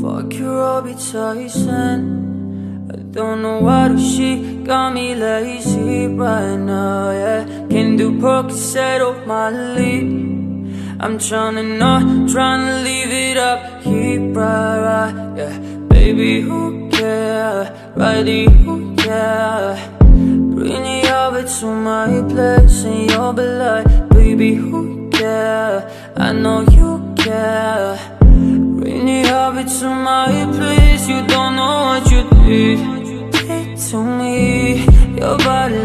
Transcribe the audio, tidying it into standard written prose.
Fuck your Robbie Tyson. I don't know why she got me lazy right now, yeah. Can't do Percocet off my lip. I'm tryna not, tryna leave it up here, right, yeah. Baby, who cares? Righty, who cares? Bring it over to my place and you'll be like, baby, who cares? I know you care. Bring it over to my place, you don't know what you did to me. Your body